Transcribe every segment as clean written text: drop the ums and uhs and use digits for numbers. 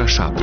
ora 7.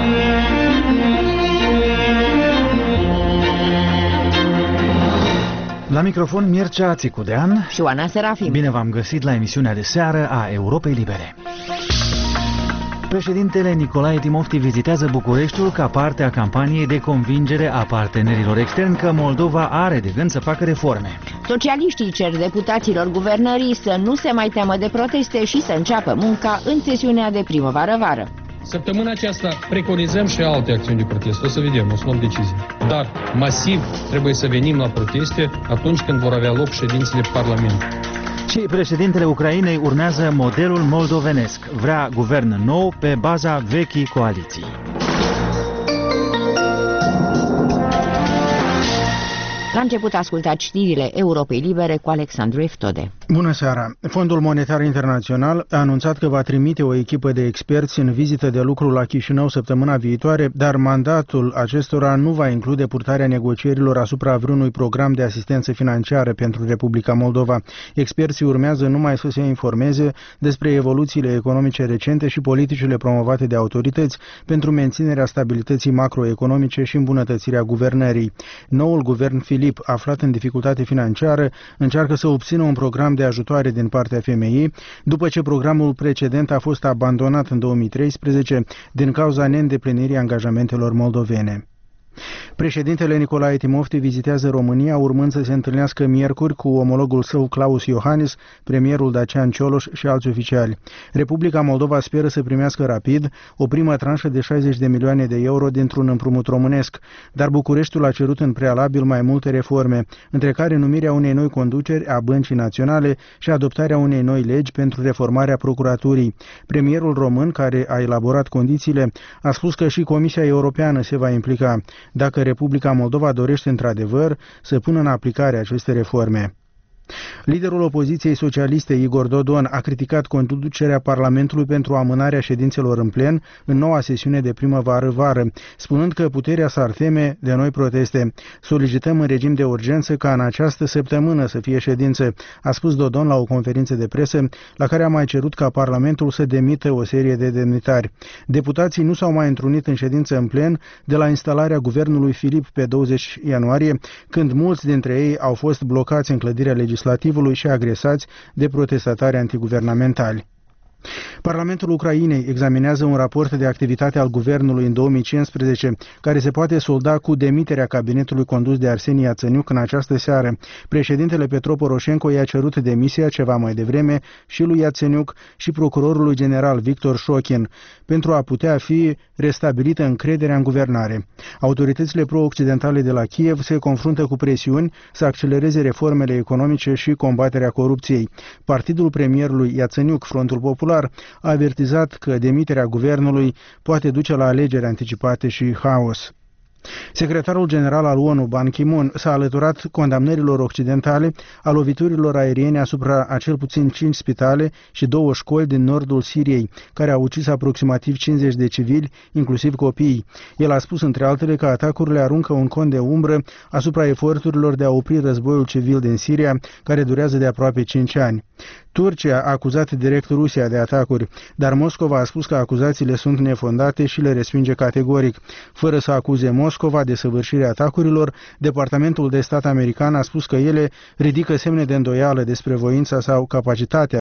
La microfon Mircea Țicudean și Oana Serafim. Bine v-am găsit la emisiunea de seară a Europei Libere. Președintele Nicolae Timofti vizitează Bucureștiul ca parte a campaniei de convingere a partenerilor externi că Moldova are de gând să facă reforme. Socialiștii cer deputaților guvernării să nu se mai teamă de proteste și să înceapă munca în sesiunea de primăvară-vară. Săptămâna aceasta preconizăm și alte acțiuni de protest. O să vedem, o să luăm decizii. Dar masiv trebuie să venim la proteste atunci când vor avea loc ședințele Parlamentului. Și președintele Ucrainei urmează modelul moldovenesc. Vrea guvern nou pe baza vechii coaliții. La început ascultați știrile Europei Libere cu Alexandru Eftode. Bună seara! Fondul Monetar Internațional a anunțat că va trimite o echipă de experți în vizită de lucru la Chișinău săptămâna viitoare, dar mandatul acestora nu va include purtarea negocierilor asupra vreunui program de asistență financiară pentru Republica Moldova. Experții urmează numai să se informeze despre evoluțiile economice recente și politicile promovate de autorități pentru menținerea stabilității macroeconomice și îmbunătățirea guvernării. Noul guvern Filip, aflat în dificultate financiară, încearcă să obțină un program de ajutoare din partea FMI, după ce programul precedent a fost abandonat în 2013 din cauza neîndeplinirii angajamentelor moldovene. Președintele Nicolae Timofti vizitează România, urmând să se întâlnească miercuri cu omologul său Klaus Iohannis, premierul Dacian Cioloș și alți oficiali. Republica Moldova speră să primească rapid o primă tranșă de 60 de milioane de euro dintr-un împrumut românesc, dar Bucureștiul a cerut în prealabil mai multe reforme, între care numirea unei noi conduceri a Băncii Naționale și adoptarea unei noi legi pentru reformarea procuraturii. Premierul român, care a elaborat condițiile, a spus că și Comisia Europeană se va implica dacă Republica Moldova dorește într-adevăr să pună în aplicare aceste reforme. Liderul opoziției socialiste Igor Dodon a criticat conducerea Parlamentului pentru amânarea ședințelor în plen în noua sesiune de primăvară-vară, spunând că puterea s-ar teme de noi proteste. Solicităm în regim de urgență ca în această săptămână să fie ședință, a spus Dodon la o conferință de presă, la care a mai cerut ca Parlamentul să demită o serie de demnitari. Deputații nu s-au mai întrunit în ședință în plen de la instalarea guvernului Filip pe 20 ianuarie, când mulți dintre ei au fost blocați în clădirea legislativului și agresați de protestatari antiguvernamentali. Parlamentul Ucrainei examinează un raport de activitate al guvernului în 2015, care se poate solda cu demiterea cabinetului condus de Arsenie Iatsenuc în această seară. Președintele Petro Poroșenko i-a cerut demisia ceva mai devreme și lui Iatsenuc și procurorului general Victor Șochin, pentru a putea fi restabilită încrederea în guvernare. Autoritățile pro-occidentale de la Kiev se confruntă cu presiuni să accelereze reformele economice și combaterea corupției. Partidul premierului Iatsenuc, Frontul Popular, a avertizat că demiterea guvernului poate duce la alegeri anticipate și haos. Secretarul general al ONU, Ban Ki-moon, s-a alăturat condamnărilor occidentale a loviturilor aeriene asupra a cel puțin 5 spitale și 2 școli din nordul Siriei, care au ucis aproximativ 50 de civili, inclusiv copii. El a spus, între altele, că atacurile aruncă un con de umbră asupra eforturilor de a opri războiul civil din Siria, care durează de aproape 5 ani. Turcia a acuzat direct Rusia de atacuri, dar Moscova a spus că acuzațiile sunt nefondate și le respinge categoric. Fără să acuze Moscova de săvârșirea atacurilor, Departamentul de Stat american a spus că ele ridică semne de îndoială despre voința sau capacitatea